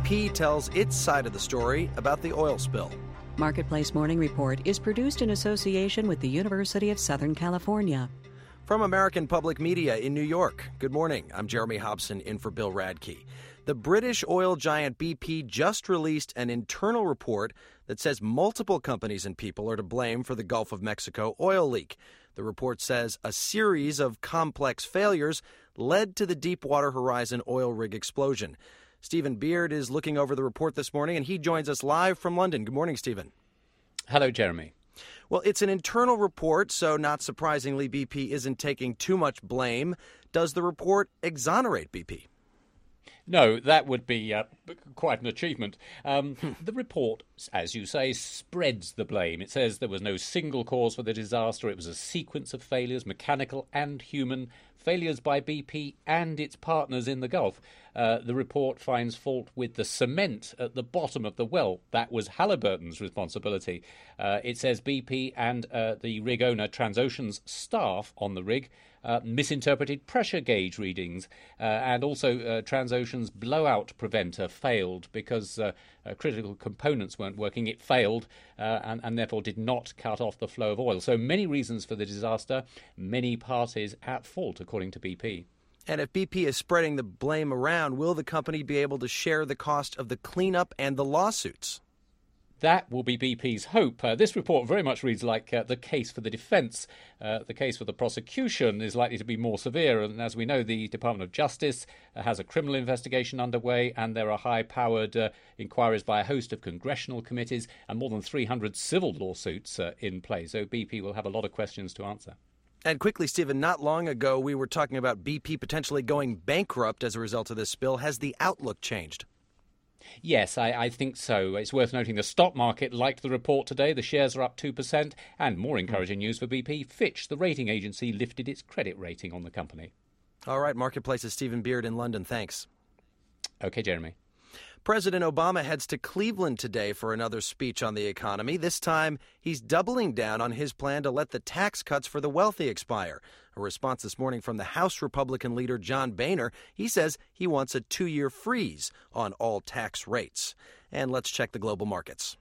BP tells its side of the story about the oil spill. Marketplace Morning Report is produced in association with the University of Southern California. From American Public Media in New York, good morning. I'm Jeremy Hobson in for Bill Radke. The British oil giant BP just released an internal report that says multiple companies and people are to blame for the Gulf of Mexico oil leak. The report says a series of complex failures led to the Deepwater Horizon oil rig explosion. Stephen Beard is looking over the report this morning, and he joins us live from London. Good morning, Stephen. Hello, Jeremy. Well, it's an internal report, so not surprisingly, BP isn't taking too much blame. Does the report exonerate BP? No, that would be quite an achievement. The report, as you say, spreads the blame. It says there was no single cause for the disaster. It was a sequence of failures, mechanical and human, failures by BP and its partners in the Gulf. The report finds fault with the cement at the bottom of the well. That was Halliburton's responsibility. It says BP and the rig owner Transocean's staff on the rig misinterpreted pressure gauge readings, and also Transocean's blowout preventer failed because critical components weren't working. It failed and therefore did not cut off the flow of oil. So many reasons for the disaster, many parties at fault, according to BP. And if BP is spreading the blame around, will the company be able to share the cost of the cleanup and the lawsuits? That will be BP's hope. This report very much reads like the case for the defence. The case for the prosecution is likely to be more severe. And as we know, the Department of Justice has a criminal investigation underway, and there are high-powered inquiries by a host of congressional committees and more than 300 civil lawsuits in play. So BP will have a lot of questions to answer. And quickly, Stephen, not long ago we were talking about BP potentially going bankrupt as a result of this spill. Has the outlook changed? Yes, I think so. It's worth noting the stock market liked the report today. The shares are up 2%. And more encouraging news for BP, Fitch, the rating agency, lifted its credit rating on the company. All right, Marketplace's Stephen Beard in London. Thanks. OK, Jeremy. President Obama heads to Cleveland today for another speech on the economy. This time, he's doubling down on his plan to let the tax cuts for the wealthy expire. A response this morning from the House Republican leader John Boehner. He says he wants a 2-year freeze on all tax rates. And let's check the global markets.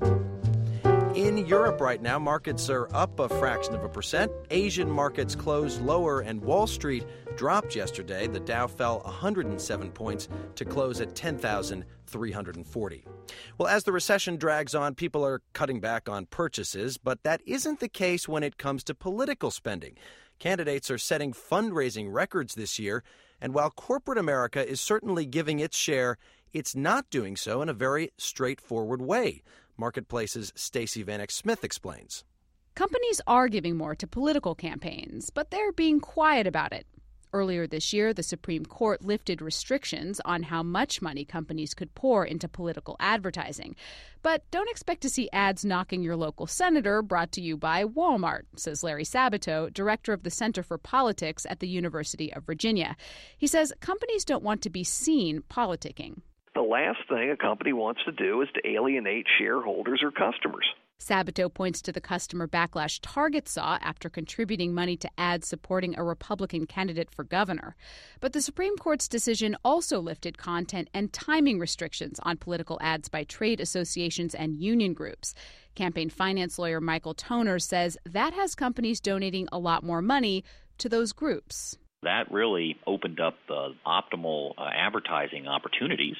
In Europe right now, markets are up a fraction of a percent. Asian markets closed lower, and Wall Street dropped yesterday. The Dow fell 107 points to close at 10,340. Well, as the recession drags on, people are cutting back on purchases, but that isn't the case when it comes to political spending. Candidates are setting fundraising records this year, and while corporate America is certainly giving its share, it's not doing so in a very straightforward way. Marketplace's Stacey Vanek Smith explains. Companies are giving more to political campaigns, but they're being quiet about it. Earlier this year, the Supreme Court lifted restrictions on how much money companies could pour into political advertising. But don't expect to see ads knocking your local senator, brought to you by Walmart, says Larry Sabato, director of the Center for Politics at the University of Virginia. He says companies don't want to be seen politicking. The last thing a company wants to do is to alienate shareholders or customers. Sabato points to the customer backlash Target saw after contributing money to ads supporting a Republican candidate for governor. But the Supreme Court's decision also lifted content and timing restrictions on political ads by trade associations and union groups. Campaign finance lawyer Michael Toner says that has companies donating a lot more money to those groups. That really opened up optimal advertising opportunities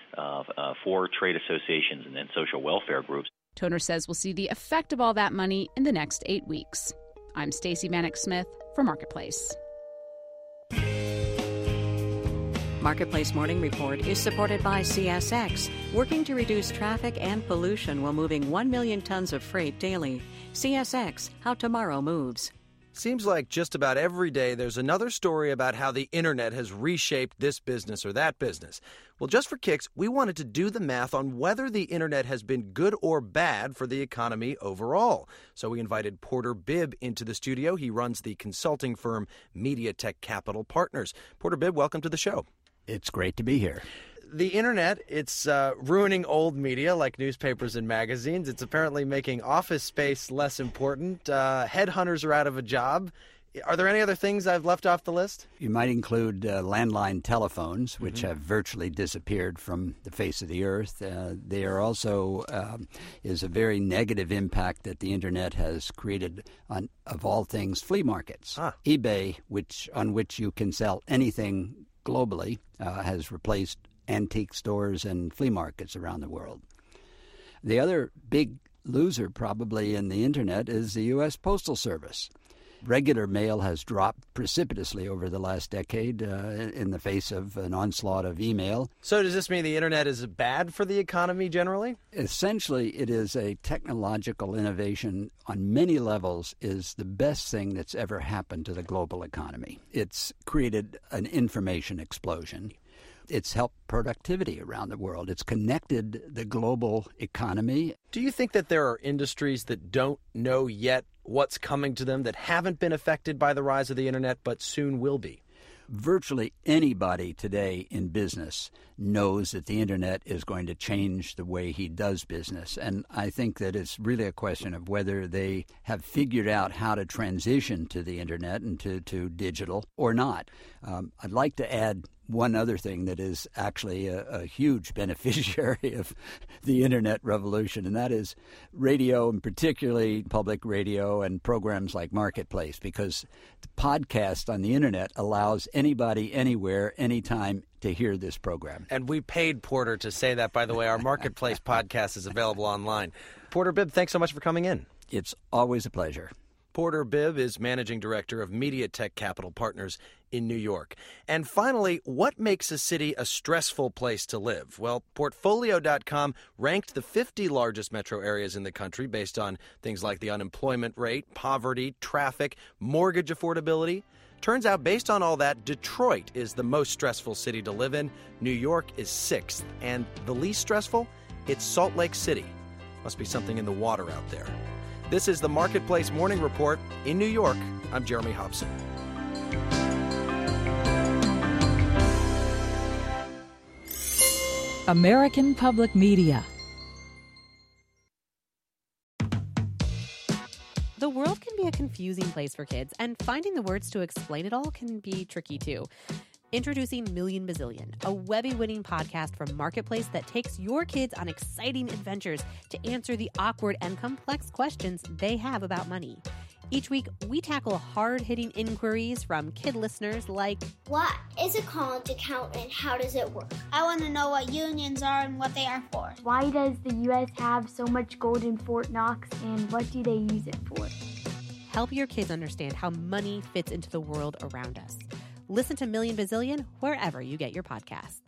for trade associations and then social welfare groups. Toner says we'll see the effect of all that money in the next 8 weeks. I'm Stacey Vanek Smith for Marketplace. Marketplace Morning Report is supported by CSX, working to reduce traffic and pollution while moving 1 million tons of freight daily. CSX, how tomorrow moves. Seems like just about every day there's another story about how the internet has reshaped this business or that business. Well, just for kicks, we wanted to do the math on whether the internet has been good or bad for the economy overall. So we invited Porter Bibb into the studio. He runs the consulting firm Media Tech Capital Partners. Porter Bibb, welcome to the show. It's great to be here. The internet, it's ruining old media like newspapers and magazines. It's apparently making office space less important. Headhunters are out of a job. Are there any other things I've left off the list? You might include landline telephones, which have virtually disappeared from the face of the earth. There also is a very negative impact that the Internet has created on, of all things, flea markets. eBay, on which you can sell anything globally, has replaced antique stores and flea markets around the world. The other big loser probably in the Internet is the U.S. Postal Service. Regular mail has dropped precipitously over the last decade in the face of an onslaught of email. So does this mean the Internet is bad for the economy generally? Essentially, it is a technological innovation on many levels, is the best thing that's ever happened to the global economy. It's created an information explosion. It's helped productivity around the world. It's connected the global economy. Do you think that there are industries that don't know yet what's coming to them, that haven't been affected by the rise of the Internet but soon will be? Virtually anybody today in business knows that the Internet is going to change the way he does business. And I think that it's really a question of whether they have figured out how to transition to the Internet and to digital or not. I'd like to add one other thing that is actually a huge beneficiary of the Internet revolution, and that is radio, and particularly public radio and programs like Marketplace, because the podcast on the Internet allows anybody, anywhere, anytime to hear this program. And we paid Porter to say that, by the way. Our Marketplace podcast is available online. Porter Bibb, thanks so much for coming in. It's always a pleasure. Porter Bibb is Managing Director of MediaTek Capital Partners in New York. And finally, what makes a city a stressful place to live? Well, Portfolio.com ranked the 50 largest metro areas in the country based on things like the unemployment rate, poverty, traffic, mortgage affordability. Turns out, based on all that, Detroit is the most stressful city to live in. New York is 6th. And the least stressful? It's Salt Lake City. Must be something in the water out there. This is the Marketplace Morning Report in New York. I'm Jeremy Hobson. American Public Media. The world can be a confusing place for kids, and finding the words to explain it all can be tricky too. Introducing Million Bazillion, a Webby-winning podcast from Marketplace that takes your kids on exciting adventures to answer the awkward and complex questions they have about money. Each week, we tackle hard-hitting inquiries from kid listeners like, what is a college account and how does it work? I want to know what unions are and what they are for. Why does the U.S. have so much gold in Fort Knox, and what do they use it for? Help your kids understand how money fits into the world around us. Listen to Million Bazillion wherever you get your podcasts.